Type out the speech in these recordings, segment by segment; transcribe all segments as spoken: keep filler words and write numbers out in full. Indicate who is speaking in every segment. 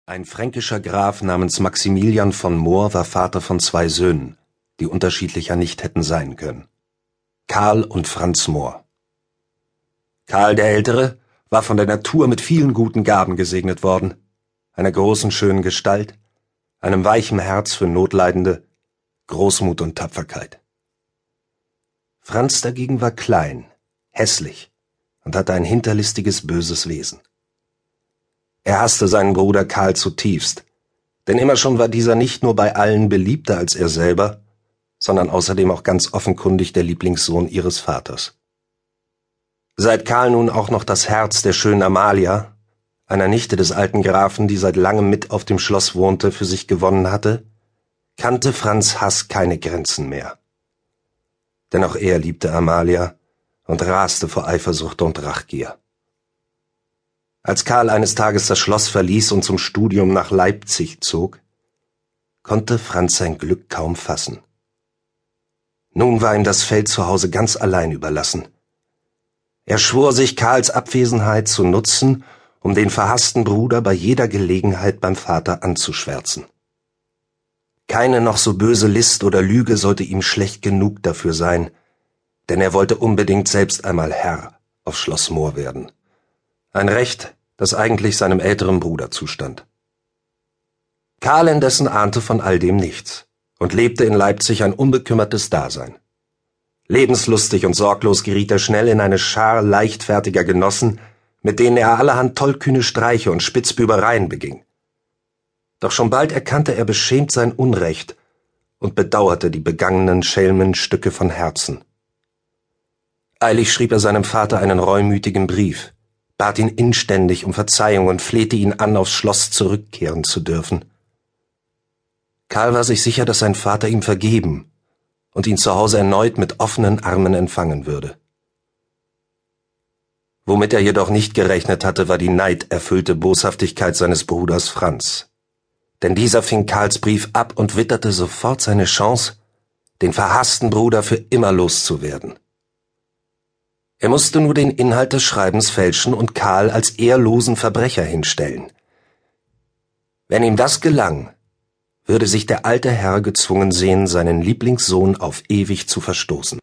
Speaker 1: Ein fränkischer Graf namens Maximilian von Mohr war Vater von zwei Söhnen, die unterschiedlicher nicht hätten sein können: Karl und Franz Mohr. Karl der Ältere war von der Natur mit vielen guten Gaben gesegnet worden, einer großen schönen Gestalt, einem weichen Herz für Notleidende, Großmut und Tapferkeit. Franz dagegen war klein, hässlich und hatte ein hinterlistiges, böses Wesen. Er hasste seinen Bruder Karl zutiefst, denn immer schon war dieser nicht nur bei allen beliebter als er selber, sondern außerdem auch ganz offenkundig der Lieblingssohn ihres Vaters. Seit Karl nun auch noch das Herz der schönen Amalia, einer Nichte des alten Grafen, die seit langem mit auf dem Schloss wohnte, für sich gewonnen hatte, kannte Franz' Hass keine Grenzen mehr. Denn auch er liebte Amalia und raste vor Eifersucht und Rachgier. Als Karl eines Tages das Schloss verließ und zum Studium nach Leipzig zog, konnte Franz sein Glück kaum fassen. Nun war ihm das Feld zu Hause ganz allein überlassen. Er schwor sich, Karls Abwesenheit zu nutzen, um den verhassten Bruder bei jeder Gelegenheit beim Vater anzuschwärzen. Keine noch so böse List oder Lüge sollte ihm schlecht genug dafür sein, denn er wollte unbedingt selbst einmal Herr auf Schloss Mohr werden. Ein Recht, das eigentlich seinem älteren Bruder zustand. Karl indessen ahnte von all dem nichts und lebte in Leipzig ein unbekümmertes Dasein. Lebenslustig und sorglos geriet er schnell in eine Schar leichtfertiger Genossen, mit denen er allerhand tollkühne Streiche und Spitzbübereien beging. Doch schon bald erkannte er beschämt sein Unrecht und bedauerte die begangenen Schelmenstücke von Herzen. Eilig schrieb er seinem Vater einen reumütigen Brief, bat ihn inständig um Verzeihung und flehte ihn an, aufs Schloss zurückkehren zu dürfen. Karl war sich sicher, dass sein Vater ihm vergeben und ihn zu Hause erneut mit offenen Armen empfangen würde. Womit er jedoch nicht gerechnet hatte, war die neiderfüllte Boshaftigkeit seines Bruders Franz. Denn dieser fing Karls Brief ab und witterte sofort seine Chance, den verhassten Bruder für immer loszuwerden. Er musste nur den Inhalt des Schreibens fälschen und Karl als ehrlosen Verbrecher hinstellen. Wenn ihm das gelang, würde sich der alte Herr gezwungen sehen, seinen Lieblingssohn auf ewig zu verstoßen.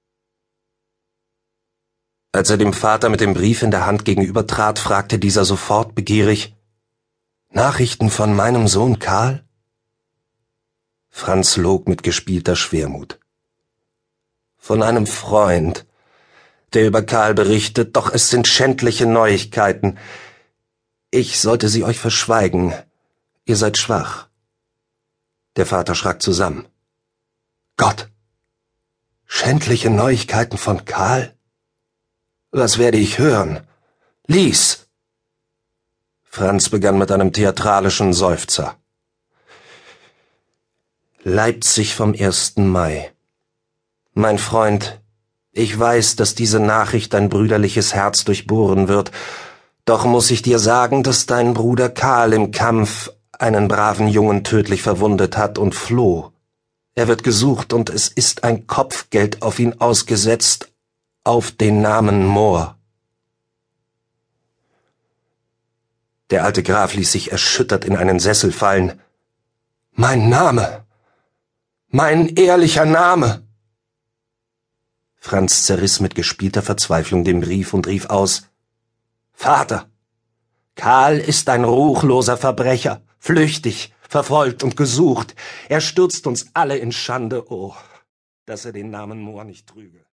Speaker 1: Als er dem Vater mit dem Brief in der Hand gegenübertrat, fragte dieser sofort begierig: »Nachrichten von meinem Sohn Karl?« Franz log mit gespielter Schwermut. »Von einem Freund, der über Karl berichtet, doch es sind schändliche Neuigkeiten. Ich sollte sie euch verschweigen. Ihr seid schwach.« Der Vater schrak zusammen. »Gott! Schändliche Neuigkeiten von Karl? Was werde ich hören? Lies!« Franz begann mit einem theatralischen Seufzer. »Leipzig vom ersten Mai. Mein Freund, ich weiß, dass diese Nachricht dein brüderliches Herz durchbohren wird, doch muss ich dir sagen, dass dein Bruder Karl im Kampf einen braven Jungen tödlich verwundet hat und floh. Er wird gesucht und es ist ein Kopfgeld auf ihn ausgesetzt, auf den Namen Mohr.« Der alte Graf ließ sich erschüttert in einen Sessel fallen. »Mein Name! Mein ehrlicher Name!« Franz zerriss mit gespielter Verzweiflung den Brief und rief aus: »Vater, Karl ist ein ruchloser Verbrecher, flüchtig, verfolgt und gesucht. Er stürzt uns alle in Schande, oh, dass er den Namen Mohr nicht trüge.«